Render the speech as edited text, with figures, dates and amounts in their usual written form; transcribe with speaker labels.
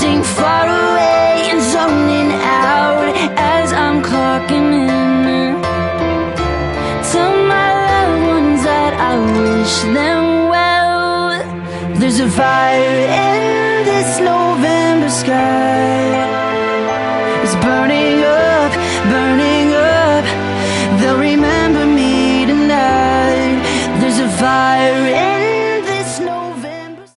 Speaker 1: drifting far away and zoning out as I'm clocking in. Tell my loved ones that I wish them well. There's a fire in this November sky. It's burning